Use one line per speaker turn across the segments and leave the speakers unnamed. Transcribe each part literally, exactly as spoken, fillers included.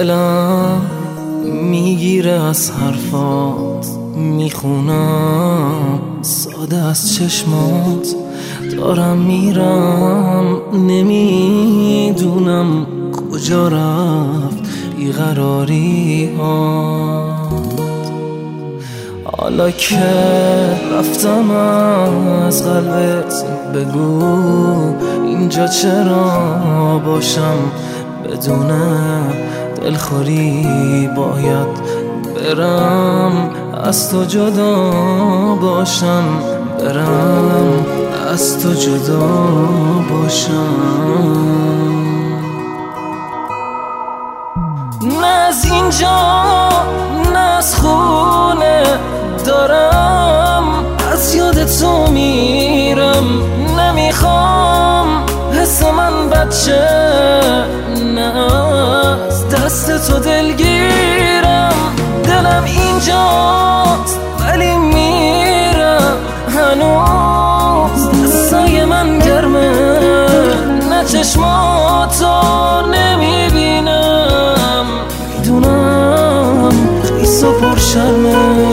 دلم میگیره از حرفات، میخونم ساده از چشمات. دارم میرم نمیدونم کجا رفت بیقراری ها. حالا که رفتم از قلبت بگو اینجا چرا باشم بدون دلخوری. باید برم از تو جدا باشم، برم از تو جدا باشم. نه از اینجا نه از خونه دارم از یاد تو میرم. نمیخوام حس من بچه، نه از دست تو دلگیرم. دلم اینجاست ولی میرم هنوز دستای من گرمه. نه چشماتو نمیبینم، میدونم خیس و پر شرمه.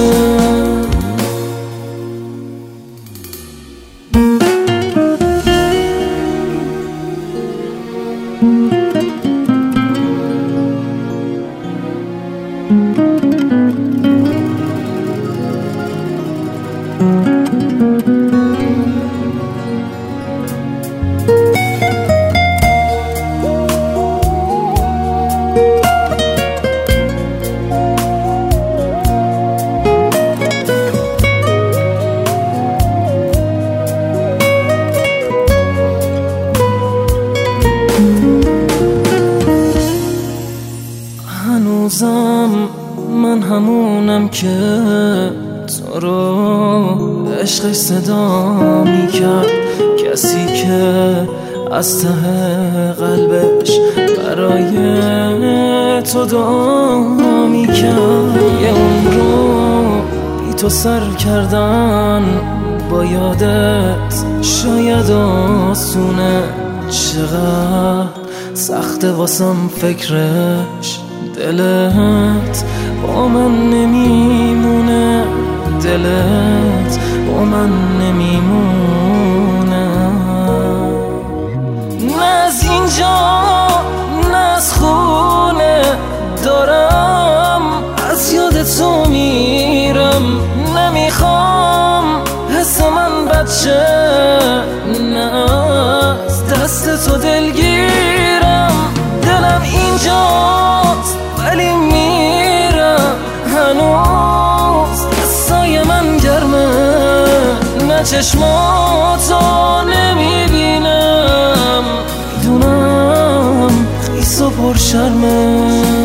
هنوزم من همونم که تو رو عشقش صدا میکرد. کسی که از ته قلبش برای تو دعا میکرد. یه عمر رو بی تو سر کردن با یادت شاید آسونه. چقدر سخته واسم فکرش، دلت با من نمیمونه، دلت با من نمیمونه. نه از اینجا نه از خونه دارم از یاد تو میرم. نمیخوام حس من بچه، نه از دست تو دلگیرم. دلم اینجاست ولی میرم هنوز دستای من گرمه. نه چشماتو نمیبینم، میدونم خیس و پر شرمه.